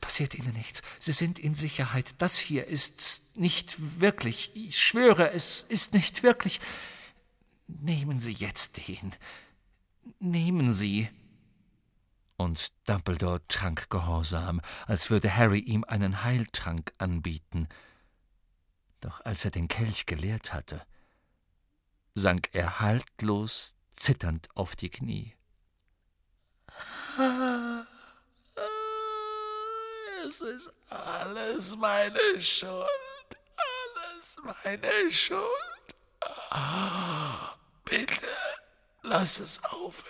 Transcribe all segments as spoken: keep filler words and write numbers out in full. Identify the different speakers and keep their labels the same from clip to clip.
Speaker 1: passiert Ihnen nichts. Sie sind in Sicherheit. Das hier ist nicht wirklich. Ich schwöre, es ist nicht wirklich. Nehmen Sie jetzt den. Nehmen Sie. Und Dumbledore trank gehorsam, als würde Harry ihm einen Heiltrank anbieten. Doch als er den Kelch geleert hatte, sank er haltlos, zitternd auf die Knie.
Speaker 2: Es ist alles meine Schuld, alles meine Schuld. Bitte, lass es aufhören.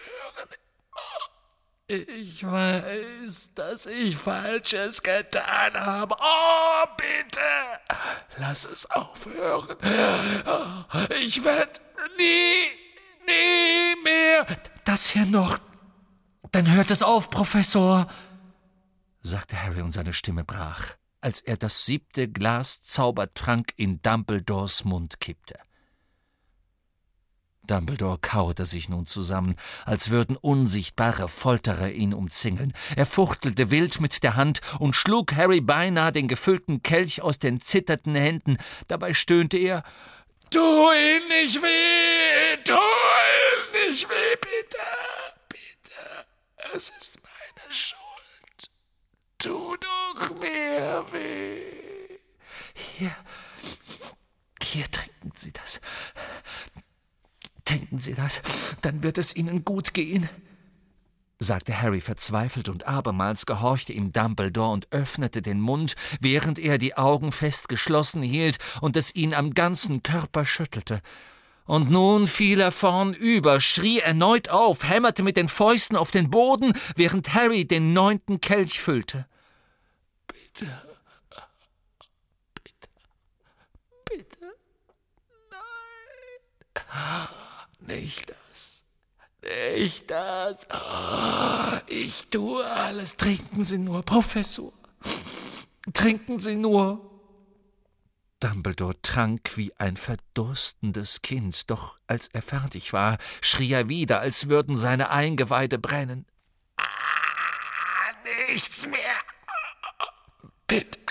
Speaker 2: Ich weiß, dass ich Falsches getan habe. Oh, bitte, lass es aufhören. Ich werde nie, nie mehr...
Speaker 1: Das hier noch. Dann hört es auf, Professor, sagte Harry und seine Stimme brach, als er das siebte Glas Zaubertrank in Dumbledores Mund kippte. Dumbledore kauerte sich nun zusammen, als würden unsichtbare Folterer ihn umzingeln. Er fuchtelte wild mit der Hand und schlug Harry beinahe den gefüllten Kelch aus den zitternden Händen. Dabei stöhnte er:
Speaker 2: »Tu ihn nicht weh! Tu ihn nicht weh, bitte! Bitte! Es ist meine Schuld! Tu doch mehr weh!«
Speaker 1: Hier, hier, trinken Sie das. Trinken Sie das, dann wird es Ihnen gut gehen«, sagte Harry verzweifelt, und abermals gehorchte ihm Dumbledore und öffnete den Mund, während er die Augen fest geschlossen hielt und es ihn am ganzen Körper schüttelte. Und nun fiel er vornüber, schrie erneut auf, hämmerte mit den Fäusten auf den Boden, während Harry den neunten Kelch füllte.
Speaker 2: »Bitte, bitte, bitte, nein, nicht das, nicht das. Ich tue alles. Trinken Sie nur, Professor. Trinken Sie nur.«
Speaker 1: Dumbledore trank wie ein verdurstendes Kind, doch als er fertig war, schrie er wieder, als würden seine Eingeweide brennen.
Speaker 2: Ah, nichts mehr. Bitte.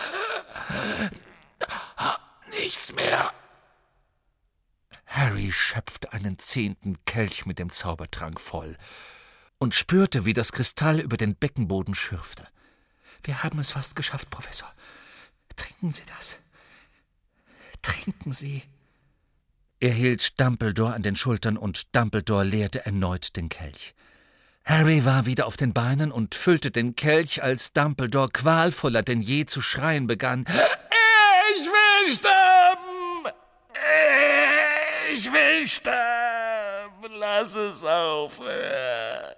Speaker 2: Nichts mehr.
Speaker 1: Harry schöpfte einen zehnten Kelch mit dem Zaubertrank voll und spürte, wie das Kristall über den Beckenboden schürfte. »Wir haben es fast geschafft, Professor. Trinken Sie das. Trinken Sie.« Er hielt Dumbledore an den Schultern und Dumbledore leerte erneut den Kelch. Harry war wieder auf den Beinen und füllte den Kelch, als Dumbledore qualvoller denn je zu schreien begann.
Speaker 2: »Ich will sterben! Ich will sterben! Lass es aufhören!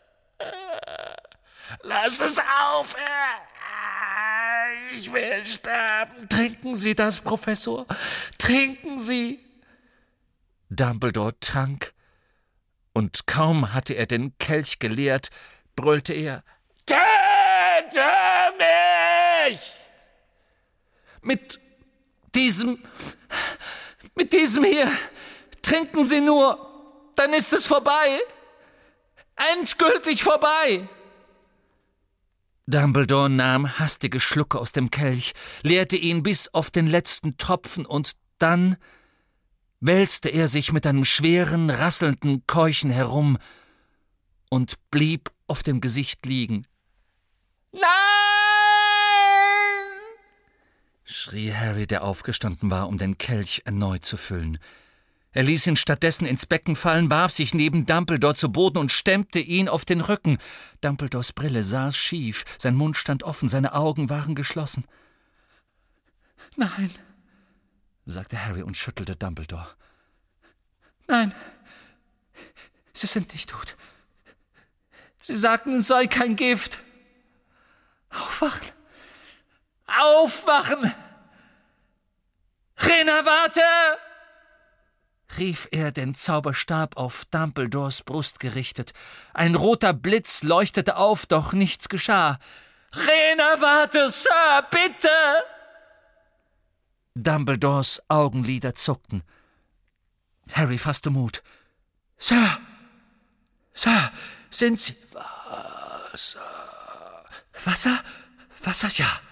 Speaker 2: Lass es aufhören! Ich will sterben!«
Speaker 1: »Trinken Sie das, Professor! Trinken Sie!« Dumbledore trank, und kaum hatte er den Kelch geleert, brüllte er:
Speaker 2: »Töte mich!«
Speaker 1: »Mit diesem, mit diesem hier, trinken Sie nur, dann ist es vorbei, endgültig vorbei.« Dumbledore nahm hastige Schlucke aus dem Kelch, leerte ihn bis auf den letzten Tropfen, und dann wälzte er sich mit einem schweren, rasselnden Keuchen herum und blieb auf dem Gesicht liegen.
Speaker 2: »Nein!«
Speaker 1: schrie Harry, der aufgestanden war, um den Kelch erneut zu füllen. Er ließ ihn stattdessen ins Becken fallen, warf sich neben Dumbledore zu Boden und stemmte ihn auf den Rücken. Dumbledores Brille saß schief, sein Mund stand offen, seine Augen waren geschlossen. »Nein«, sagte Harry und schüttelte Dumbledore. »Nein, Sie sind nicht tot. Sie sagten, es sei kein Gift. Aufwachen! Aufwachen! Renawate!« rief er, den Zauberstab auf Dumbledores Brust gerichtet. Ein roter Blitz leuchtete auf, doch nichts geschah. »Renawate, Sir, bitte!« Dumbledores Augenlider zuckten. Harry fasste Mut. »Sir, Sir, sind Sie...«
Speaker 2: »Wasser.
Speaker 1: Wasser? Wasser, ja.